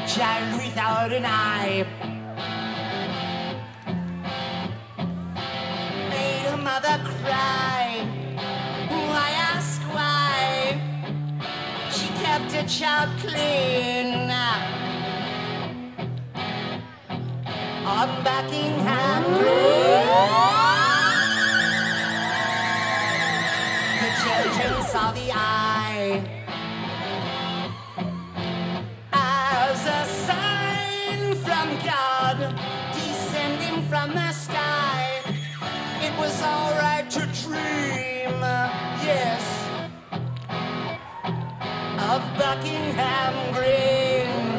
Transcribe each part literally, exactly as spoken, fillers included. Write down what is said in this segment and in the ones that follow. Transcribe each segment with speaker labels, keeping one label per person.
Speaker 1: child without an eye. Made her mother cry. I ask why. She kept her child clean on Buckingham Green. The children saw the eye as a sign from God descending from the sky. It was alright to dream, yes, of Buckingham Green.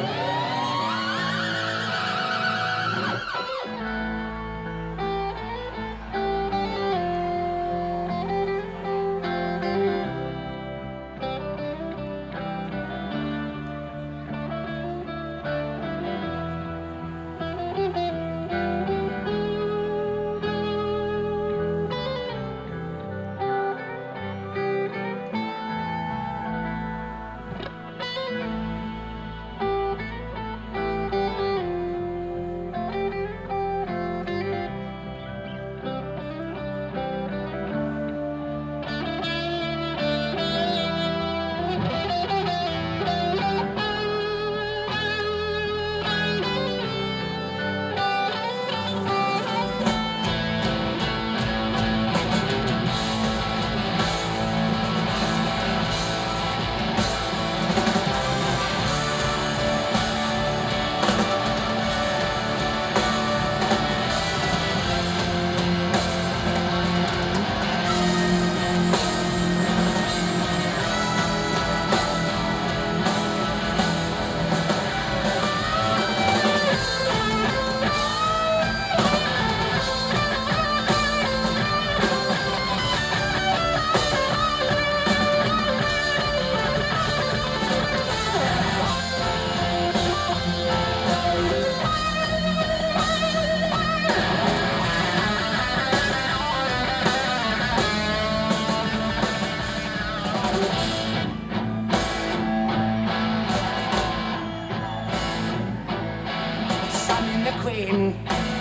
Speaker 1: Queen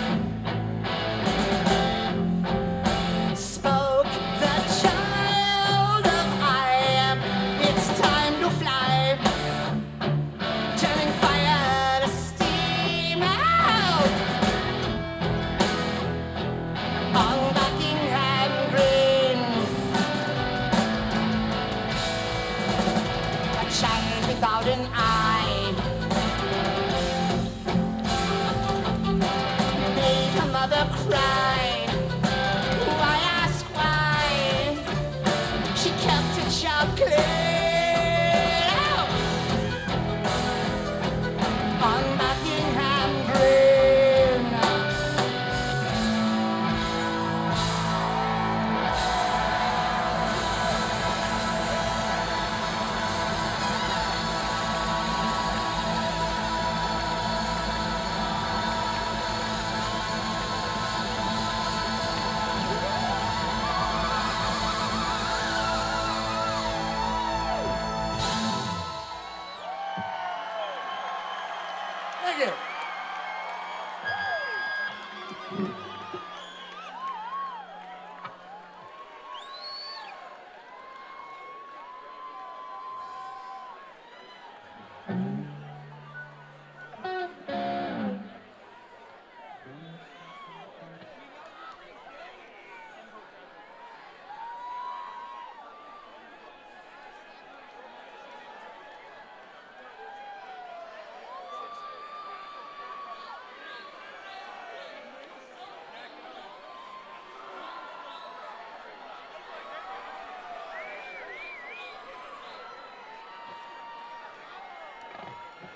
Speaker 1: spoke the child of I am. It's time to fly, turning fire to steam out on Buckingham Green. A child without an eye mother cried. I ask why. She kept her child clean on Buckingham Green. Thank you.